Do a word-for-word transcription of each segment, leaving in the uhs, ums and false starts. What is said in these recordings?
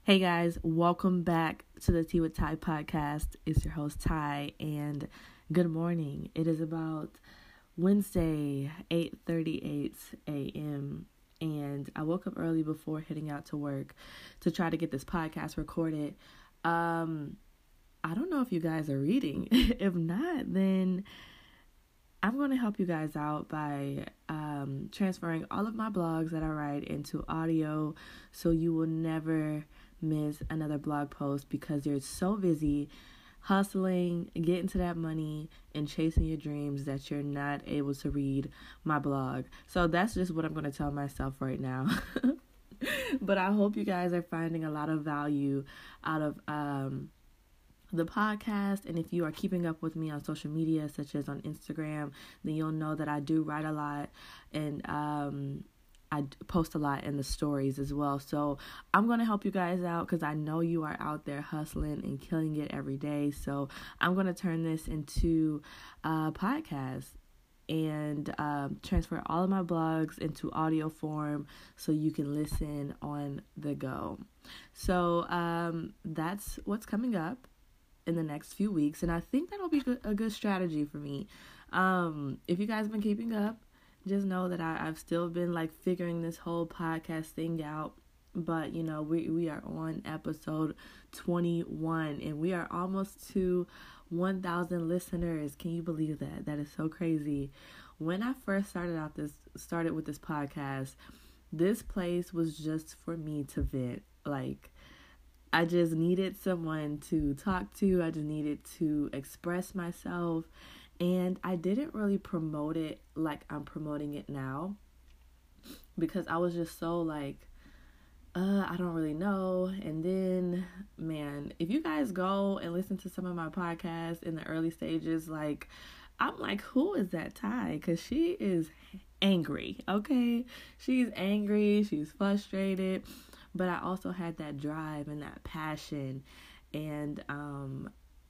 Hey guys, welcome back to the Tea with Ty podcast. It's your host Ty, and good morning. It is about Wednesday, eight thirty-eight a.m., and I woke up early before heading out to work to try to get this podcast recorded. Um, I don't know if you guys are reading. If not, then I'm going to help you guys out by um, transferring all of my blogs that I write into audio, so you will never miss another blog post because you're so busy hustling, getting to that money, and chasing your dreams that you're not able to read my blog. So that's just what I'm going to tell myself right now. But I hope you guys are finding a lot of value out of um, the podcast. And if you are keeping up with me on social media, such as on Instagram, then you'll know that I do write a lot and um I post a lot in the stories as well. So I'm going to help you guys out because I know you are out there hustling and killing it every day. So I'm going to turn this into a podcast and um, transfer all of my blogs into audio form so you can listen on the go. So um, that's what's coming up in the next few weeks. And I think that'll be a good strategy for me. Um, if you guys have been keeping up, just know that I, I've still been like figuring this whole podcast thing out. But, you know, we, we are on episode twenty-one and we are almost to one thousand listeners. Can you believe that? That is so crazy. When I first started out this, started with this podcast, this place was just for me to vent. Like, I just needed someone to talk to. I just needed to express myself. And I didn't really promote it like I'm promoting it now because I was just so like, uh, I don't really know. And then, man, if you guys go and listen to some of my podcasts in the early stages, like, I'm like, who is that Ty? Because she is angry, okay? She's angry. She's frustrated. But I also had that drive and that passion. And, um...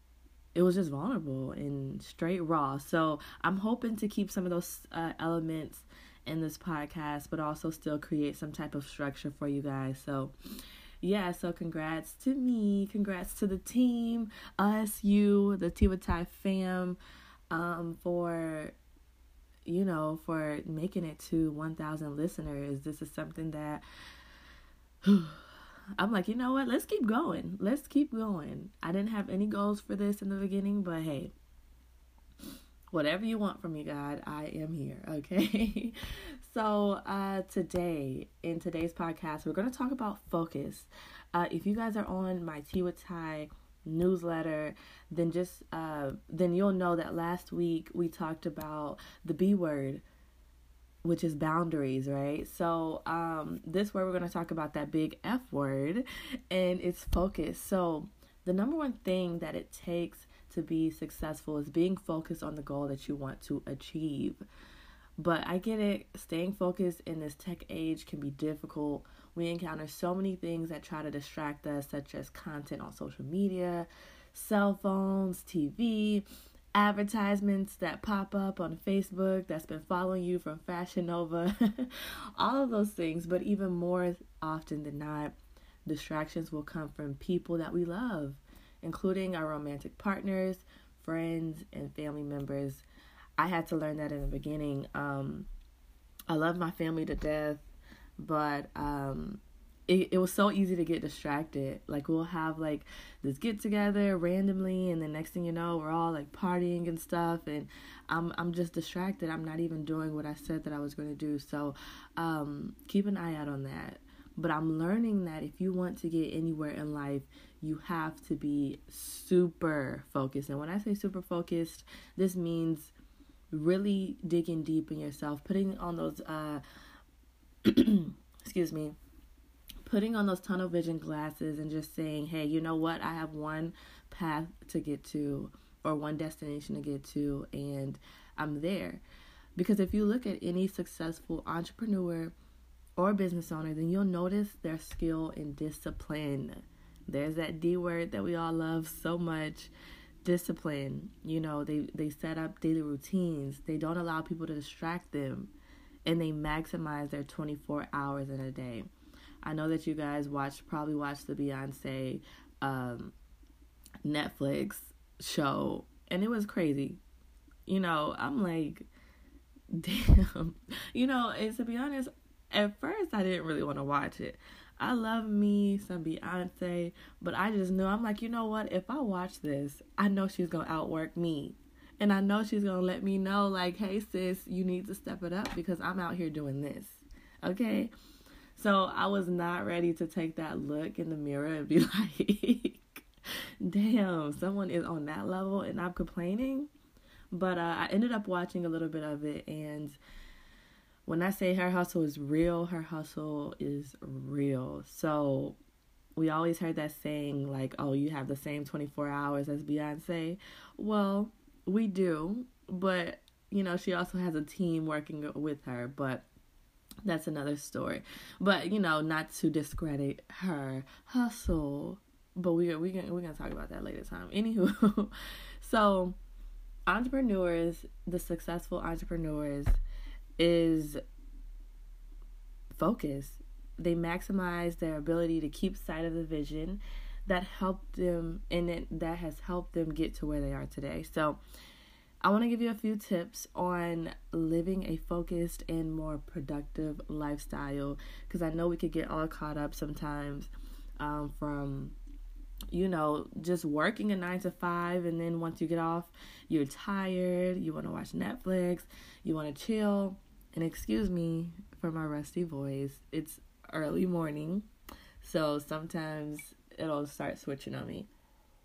it was just vulnerable and straight raw. So I'm hoping to keep some of those uh, elements in this podcast, but also still create some type of structure for you guys. So yeah, so congrats to me. Congrats to the team, us, you, the Tea with Ty fam, um, for, you know, for making it to one thousand listeners. This is something that... I'm like, you know what? Let's keep going. Let's keep going. I didn't have any goals for this in the beginning, but hey, whatever you want from me, God, I am here, okay? So uh, today, in today's podcast, we're going to talk about focus. Uh, if you guys are on my Tea with Ty newsletter, then just uh, then you'll know that last week we talked about the B word, which is boundaries, right? So um, this word, we're going to talk about that big F word, and it's focus. So the number one thing that it takes to be successful is being focused on the goal that you want to achieve. But I get it, staying focused in this tech age can be difficult. We encounter so many things that try to distract us, such as content on social media, cell phones, T V, advertisements that pop up on Facebook that's been following you from Fashion Nova, all of those things. But even more often than not, distractions will come from people that we love, including our romantic partners, friends, and family members. I had to learn that in the beginning. Um, I love my family to death, but um, It, it was so easy to get distracted. Like, we'll have, like, this get-together randomly, and the next thing you know, we're all, like, partying and stuff, and I'm I'm just distracted. I'm not even doing what I said that I was going to do. So um, keep an eye out on that. But I'm learning that if you want to get anywhere in life, you have to be super focused. And when I say super focused, this means really digging deep in yourself, putting on those, uh, excuse me, putting on those tunnel vision glasses and just saying, hey, you know what? I have one path to get to or one destination to get to, and I'm there. Because if you look at any successful entrepreneur or business owner, then you'll notice their skill and discipline. There's that D word that we all love so much, discipline. You know, they, they set up daily routines. They don't allow people to distract them, and they maximize their twenty-four hours in a day. I know that you guys watched, probably watched the Beyonce um, Netflix show, and it was crazy. You know, I'm like, damn. You know, and to be honest, at first I didn't really want to watch it. I love me some Beyonce, but I just knew, I'm like, you know what? If I watch this, I know she's going to outwork me. And I know she's going to let me know, like, hey, sis, you need to step it up because I'm out here doing this. Okay? So I was not ready to take that look in the mirror and be like, damn, someone is on that level and I'm complaining. But uh, I ended up watching a little bit of it, and when I say her hustle is real, her hustle is real. So we always heard that saying, like, oh, you have the same twenty-four hours as Beyonce. Well, we do, but, you know, she also has a team working with her, but that's another story. But, you know, not to discredit her hustle, but we, we, we're going to talk about that later time. Anywho, so entrepreneurs, the successful entrepreneurs, is focus. They maximize their ability to keep sight of the vision that helped them, and it, that has helped them get to where they are today. So I want to give you a few tips on living a focused and more productive lifestyle, because I know we could get all caught up sometimes um, from you know, just working a nine to five, and then once you get off, you're tired, you want to watch Netflix, you want to chill, and excuse me for my rusty voice, it's early morning, so sometimes it'll start switching on me.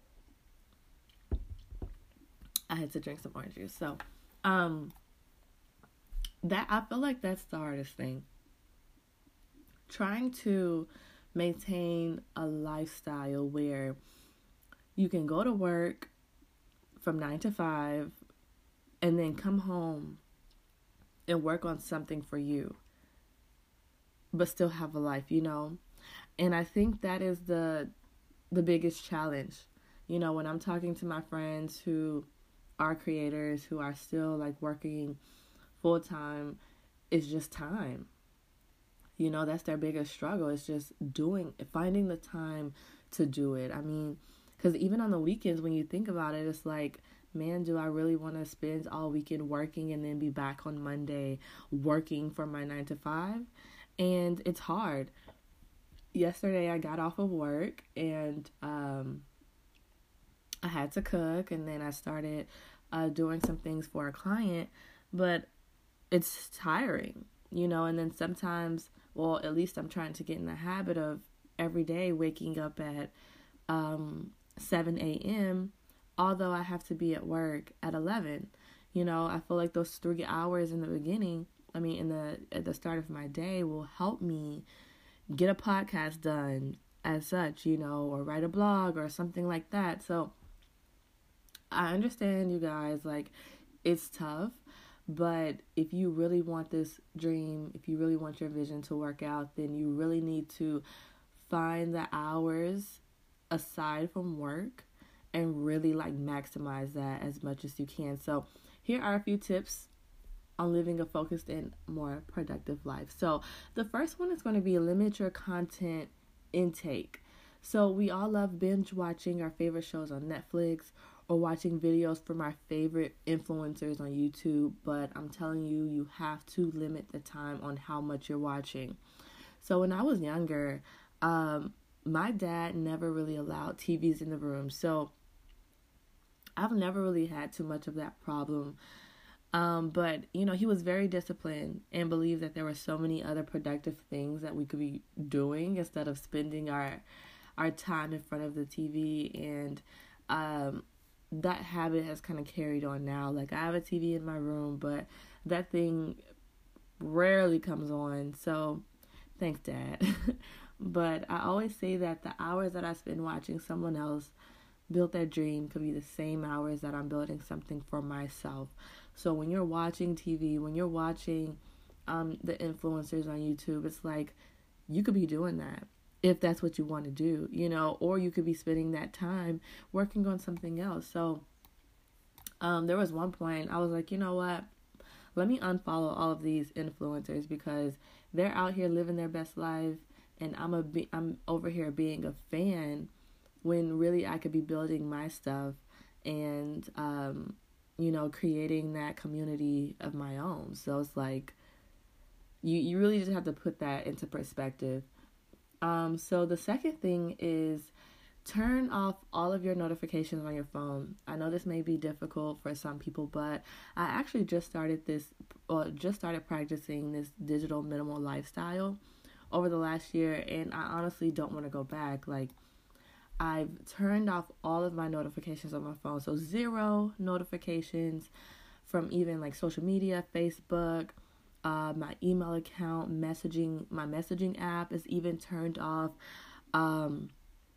I had to drink some orange juice, so, um, that, I feel like that's the hardest thing, trying to maintain a lifestyle where you can go to work from nine to five and then come home and work on something for you, but still have a life, you know? And I think that is the the biggest challenge. You know, when I'm talking to my friends who are creators, who are still like working full time, it's just time. You know, that's their biggest struggle. It's just doing, finding the time to do it. I mean, because even on the weekends, when you think about it, it's like, man, do I really want to spend all weekend working and then be back on Monday working for my nine to five? And it's hard. Yesterday, I got off of work and um, I had to cook, and then I started uh, doing some things for a client, but it's tiring, you know, and then sometimes, well, at least I'm trying to get in the habit of every day waking up at um, seven a.m., although I have to be at work at eleven. You know, I feel like those three hours in the beginning, I mean, in the at the start of my day will help me get a podcast done as such, you know, or write a blog or something like that. So I understand, you guys, like, it's tough. But if you really want this dream, if you really want your vision to work out, then you really need to find the hours aside from work and really like maximize that as much as you can. So here are a few tips on living a focused and more productive life. So the first one is going to be limit your content intake. So we all love binge watching our favorite shows on Netflix or watching videos from our favorite influencers on YouTube, but I'm telling you, you have to limit the time on how much you're watching. So when I was younger, um, my dad never really allowed T Vs in the room, so I've never really had too much of that problem. Um, but, you know, he was very disciplined and believed that there were so many other productive things that we could be doing instead of spending our our time in front of the T V. And um, that habit has kind of carried on now. Like, I have a T V in my room, but that thing rarely comes on. So thanks, Dad. But I always say that the hours that I spend watching someone else build their dream could be the same hours that I'm building something for myself. So when you're watching T V, when you're watching um, the influencers on YouTube, it's like you could be doing that if that's what you want to do, you know, or you could be spending that time working on something else. So um, there was one point I was like, you know what? Let me unfollow all of these influencers because they're out here living their best life and I'm a be- I'm over here being a fan when really I could be building my stuff and um you know creating that community of my own. So it's like you you really just have to put that into perspective. Um so the second thing is turn off all of your notifications on your phone. I know this may be difficult for some people, but I actually just started this, or just started practicing this digital minimal lifestyle over the last year, and I honestly don't want to go back. Like, I've turned off all of my notifications on my phone, so zero notifications from even like social media, Facebook, uh, my email account, messaging, my messaging app is even turned off. Um,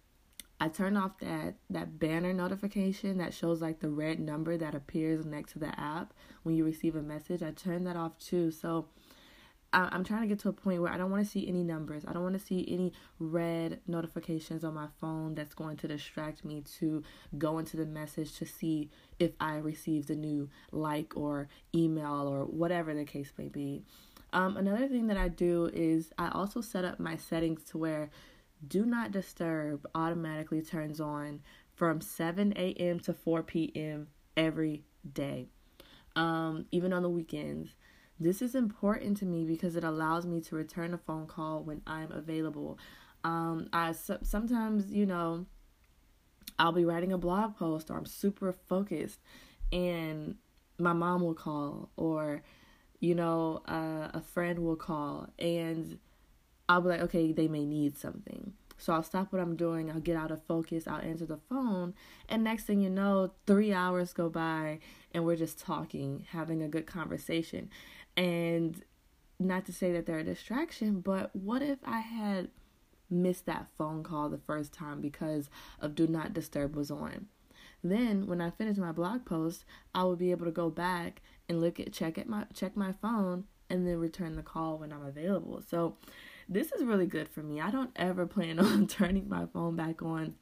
I turn off that, that banner notification that shows like the red number that appears next to the app when you receive a message. I turn that off too. So I, I'm trying to get to a point where I don't want to see any numbers. I don't want to see any red notifications on my phone that's going to distract me to go into the message to see if I received a new like or email or whatever the case may be. Um, another thing that I do is I also set up my settings to where Do Not Disturb automatically turns on from seven a.m. to four p.m. every day, um, even on the weekends. This is important to me because it allows me to return a phone call when I'm available. Um, I sometimes, you know, I'll be writing a blog post or I'm super focused and my mom will call, or, you know, uh, a friend will call, and I'll be like, okay, they may need something. So I'll stop what I'm doing. I'll get out of focus. I'll answer the phone. And next thing you know, three hours go by and we're just talking, having a good conversation. And not to say that they're a distraction, but what if I had missed that phone call the first time because of Do Not Disturb was on? Then when I finish my blog post, I will be able to go back and look at, check at my, check my phone and then return the call when I'm available. So this is really good for me. I don't ever plan on turning my phone back on.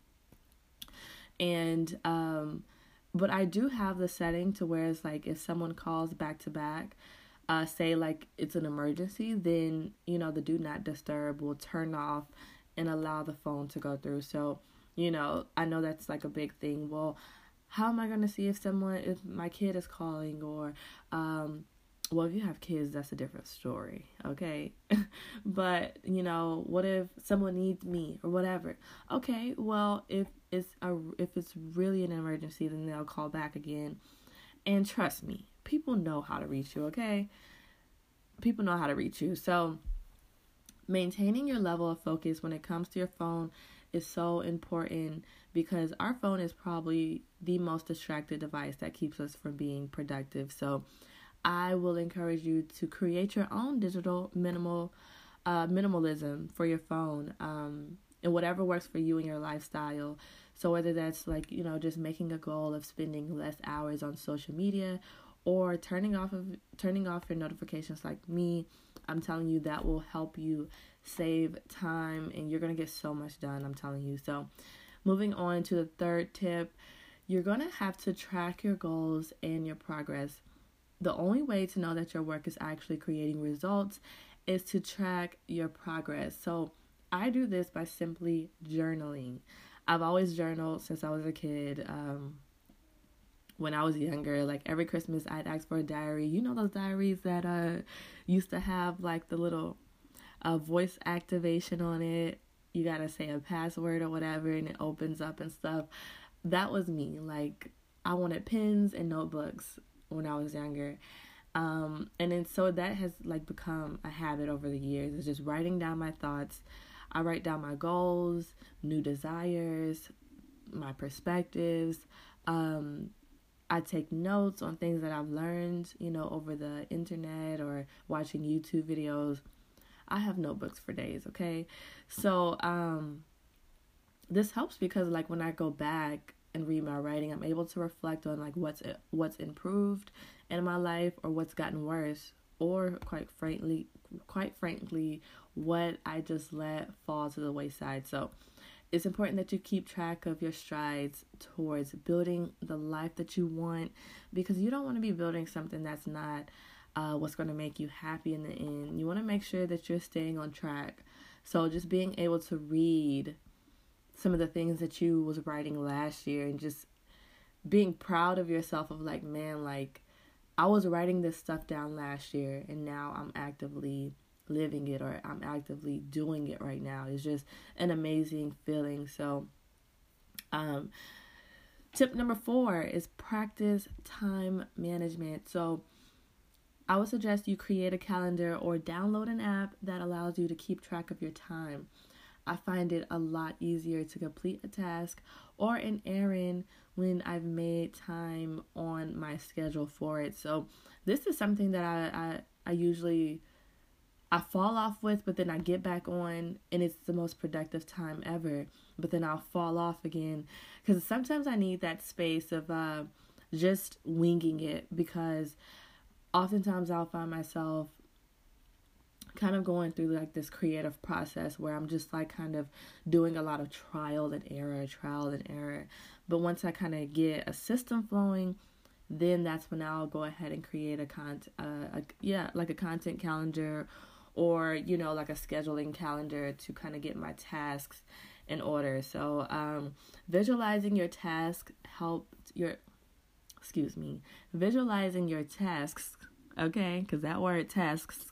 And, um, but I do have the setting to where it's like if someone calls back to back, uh, say like it's an emergency, then, you know, the Do Not Disturb will turn off and allow the phone to go through. So, you know, I know that's like a big thing. Well, how am I going to see if someone, if my kid is calling, or, um, well, if you have kids, that's a different story, okay? But, you know, what if someone needs me or whatever? Okay, well, if it's a, if it's really an emergency, then they'll call back again. And trust me, people know how to reach you, okay? People know how to reach you. So maintaining your level of focus when it comes to your phone is so important, because our phone is probably the most distracted device that keeps us from being productive. So I will encourage you to create your own digital minimal uh, minimalism for your phone, um, and whatever works for you and your lifestyle. So whether that's like, you know, just making a goal of spending less hours on social media, or turning off of turning off your notifications like me, I'm telling you that will help you save time and you're going to get so much done, I'm telling you. So moving on to the third tip, you're going to have to track your goals and your progress. The only way to know that your work is actually creating results is to track your progress. So I do this by simply journaling. I've always journaled since I was a kid. Um, when I was younger, like every Christmas, I'd ask for a diary. You know those diaries that uh used to have like the little uh, voice activation on it. You gotta say a password or whatever, and it opens up and stuff. That was me. Like, I wanted pens and notebooks when I was younger. Um, and then so that has like become a habit over the years. It's just writing down my thoughts. I write down my goals, new desires, my perspectives. Um, I take notes on things that I've learned, you know, over the internet or watching YouTube videos. I have notebooks for days, okay? So um, this helps because like when I go back and read my writing, I'm able to reflect on like what's what's improved in my life or what's gotten worse, or quite frankly, quite frankly, what I just let fall to the wayside. So it's important that you keep track of your strides towards building the life that you want, because you don't want to be building something that's not uh, what's going to make you happy in the end. You want to make sure that you're staying on track. So just being able to read some of the things that you was writing last year and just being proud of yourself of like, man, like I was writing this stuff down last year and now I'm actively living it, or I'm actively doing it right now. It's just an amazing feeling. So um tip number four is practice time management. So I would suggest you create a calendar or download an app that allows you to keep track of your time. I find it a lot easier to complete a task or an errand when I've made time on my schedule for it. So this is something that I, I, I usually, I fall off with, but then I get back on and it's the most productive time ever. But then I'll fall off again because sometimes I need that space of uh, just winging it, because oftentimes I'll find myself kind of going through like this creative process where I'm just like kind of doing a lot of trial and error, trial and error. But once I kind of get a system flowing, then that's when I'll go ahead and create a con, uh, a, yeah, like a content calendar, or, you know, like a scheduling calendar to kind of get my tasks in order. So um, visualizing your task help your, excuse me, visualizing your tasks, okay, because that word tasks,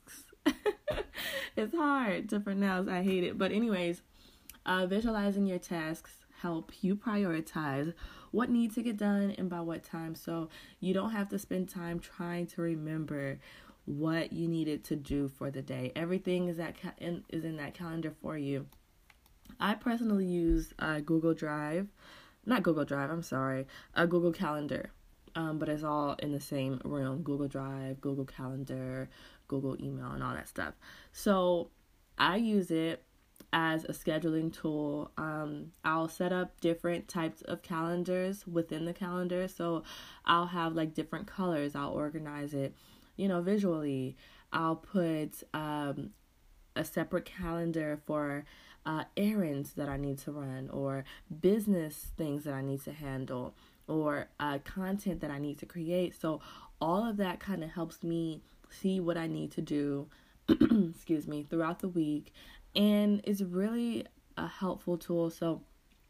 it's hard to pronounce. I hate it. But anyways, uh, visualizing your tasks help you prioritize what needs to get done and by what time. So you don't have to spend time trying to remember what you needed to do for the day. Everything is that ca- in, is in that calendar for you. I personally use uh, Google Drive, not Google Drive. I'm sorry, a Google Calendar. Um, but it's all in the same room: Google Drive, Google Calendar, Google Email, and all that stuff. So I use it as a scheduling tool. Um, I'll set up different types of calendars within the calendar. So I'll have like different colors. I'll organize it, you know, visually. I'll put um, a separate calendar for uh, errands that I need to run, or business things that I need to handle, or uh, content that I need to create. So all of that kind of helps me see what I need to do, excuse me, throughout the week. And it's really a helpful tool. So,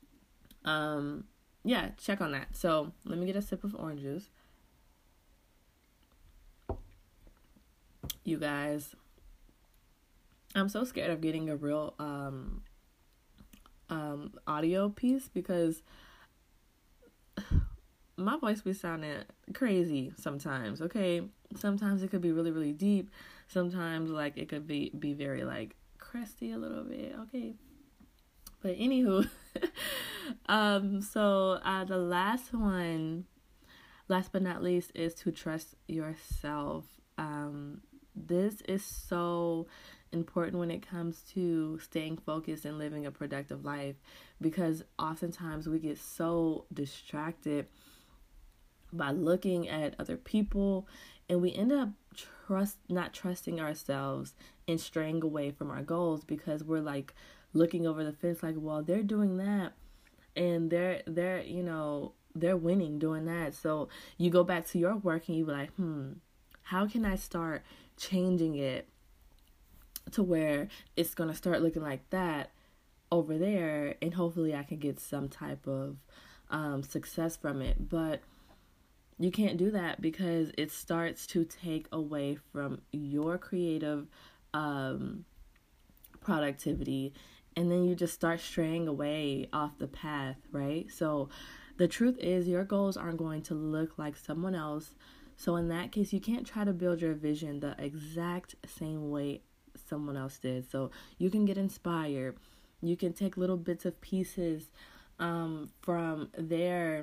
um, yeah, check on that. So let me get a sip of orange juice. You guys, I'm so scared of getting a real um, um, audio piece, because my voice be sounding crazy sometimes, okay? Sometimes it could be really, really deep. Sometimes, like, it could be, be very, like, crusty a little bit, okay? But anywho, um, so uh, the last one, last but not least, is to trust yourself. Um, this is so important when it comes to staying focused and living a productive life, because oftentimes we get so distracted by looking at other people, and we end up trust not trusting ourselves and straying away from our goals, because we're like looking over the fence like, well, they're doing that and they're they're you know they're winning doing that. So you go back to your work and you be like, hmm how can I start changing it to where it's gonna start looking like that over there, and hopefully I can get some type of um, success from it. But you can't do that, because it starts to take away from your creative um, productivity, and then you just start straying away off the path, right? So the truth is, your goals aren't going to look like someone else. So in that case, you can't try to build your vision the exact same way someone else did. So you can get inspired. You can take little bits of pieces um, from their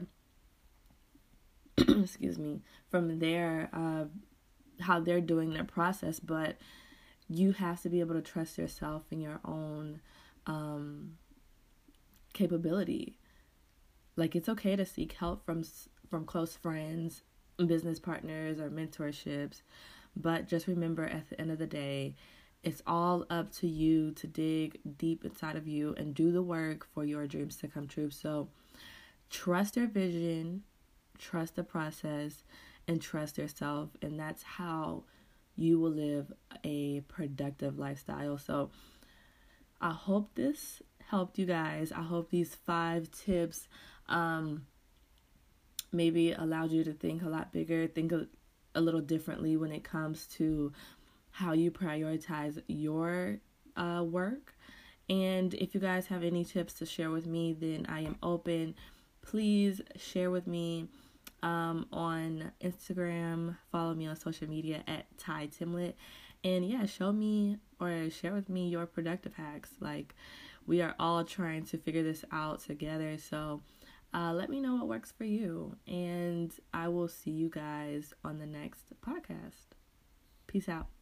excuse me, from their, uh, how they're doing their process, but you have to be able to trust yourself and your own, um, capability. Like, it's okay to seek help from, from close friends, business partners, or mentorships, but just remember, at the end of the day, it's all up to you to dig deep inside of you and do the work for your dreams to come true. So trust your vision, trust the process, and trust yourself, and that's how you will live a productive lifestyle. So I hope this helped you guys. I hope these five tips um, maybe allowed you to think a lot bigger, think a, a little differently when it comes to how you prioritize your uh, work. And if you guys have any tips to share with me, then I am open. Please share with me um, on Instagram. Follow me on social media at Ty Timlet. And yeah, show me or share with me your productive hacks. Like, we are all trying to figure this out together. So uh, let me know what works for you. And I will see you guys on the next podcast. Peace out.